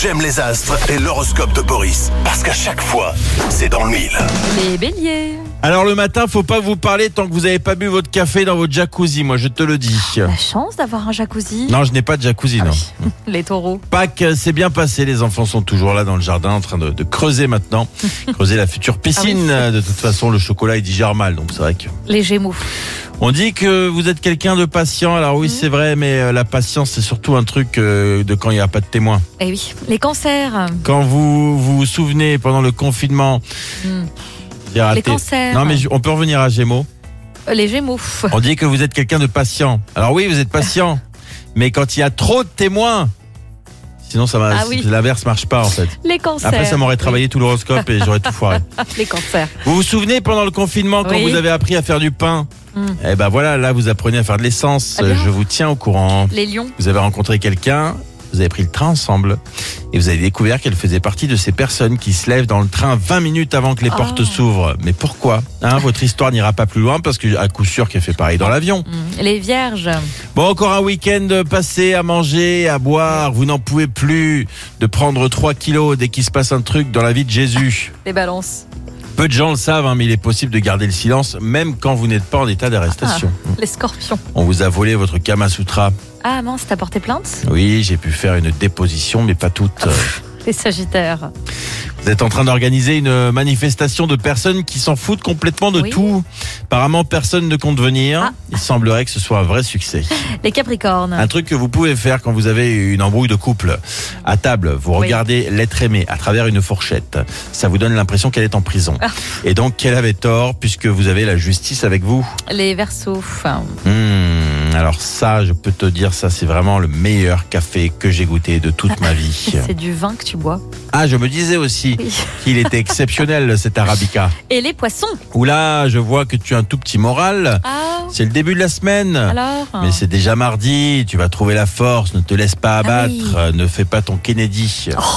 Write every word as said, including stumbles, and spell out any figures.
J'aime les astres et l'horoscope de Boris. Parce qu'à chaque fois, c'est dans le mille. Les béliers. Alors le matin, faut pas vous parler tant que vous n'avez pas bu votre café dans votre jacuzzi, moi je te le dis. La chance d'avoir un jacuzzi. Non, je n'ai pas de jacuzzi, Ah non. oui. Les taureaux. Pâques, c'est bien passé, les enfants sont toujours là dans le jardin en train de, de creuser maintenant. Creuser la future piscine. Ah De toute façon, le chocolat il digère mal, donc c'est vrai que... Les gémeaux. On dit que vous êtes quelqu'un de patient, alors oui c'est vrai, mais euh, la patience c'est surtout un truc euh, de quand il n'y a pas de témoins. Eh oui. Les cancers. Quand vous vous, vous souvenez pendant le confinement... Hmm. j'ai raté. Les cancers. Non mais je- on peut revenir à Gémeaux. Euh, Les gémeaux. On dit que vous êtes quelqu'un de patient. Alors oui, vous êtes patient, mais quand il y a trop de témoins, sinon ça va, Ah oui. l'inverse marche pas en fait. Les cancers. Après ça m'aurait travaillé tout l'horoscope et j'aurais tout foiré. Oui. Les cancers. Vous vous souvenez pendant le confinement quand Oui. vous avez appris à faire du pain? Hmm. Eh ben voilà, là vous apprenez à faire de l'essence. Ah bien. Je vous tiens au courant. Les lions. Vous avez rencontré quelqu'un, vous avez pris le train ensemble et vous avez découvert qu'elle faisait partie de ces personnes qui se lèvent dans le train vingt minutes avant que les Oh. portes s'ouvrent. Mais pourquoi hein, votre histoire n'ira pas plus loin parce que à coup sûr qu'elle fait pareil dans l'avion. Hmm. Les vierges. Bon, encore un week-end passé à manger, à boire. Vous n'en pouvez plus de prendre trois kilos dès qu'il se passe un truc dans la vie de Jésus. Les balances. Peu de gens le savent, hein, mais il est possible de garder le silence même quand vous n'êtes pas en état d'arrestation. Les scorpions. On vous a volé votre Kama Sutra. Ah mince, t'as porté plainte? Oui, j'ai pu faire une déposition, mais pas toute. Les sagittaires. Vous êtes en train d'organiser une manifestation de personnes qui s'en foutent complètement de Oui. tout. Apparemment, personne ne compte venir. Ah. Il semblerait que ce soit un vrai succès. Les capricornes. Un truc que vous pouvez faire quand vous avez une embrouille de couple. À table, vous Oui. regardez l'être aimé à travers une fourchette. Ça vous donne l'impression qu'elle est en prison. Ah. Et donc qu'elle avait tort puisque vous avez la justice avec vous. Les verseaux. Hmm, alors ça, je peux te dire, ça c'est vraiment le meilleur café que j'ai goûté de toute ma vie. C'est du vin que tu bois. Ah, je me disais aussi Oui. qu'il était exceptionnel cet Arabica. Et les poissons. Oula, je vois que tu as un tout petit moral. Ah, C'est le début de la semaine. alors Mais c'est déjà mardi, tu vas trouver la force, ne te laisse pas Ah abattre, oui. euh, ne fais pas ton Kennedy.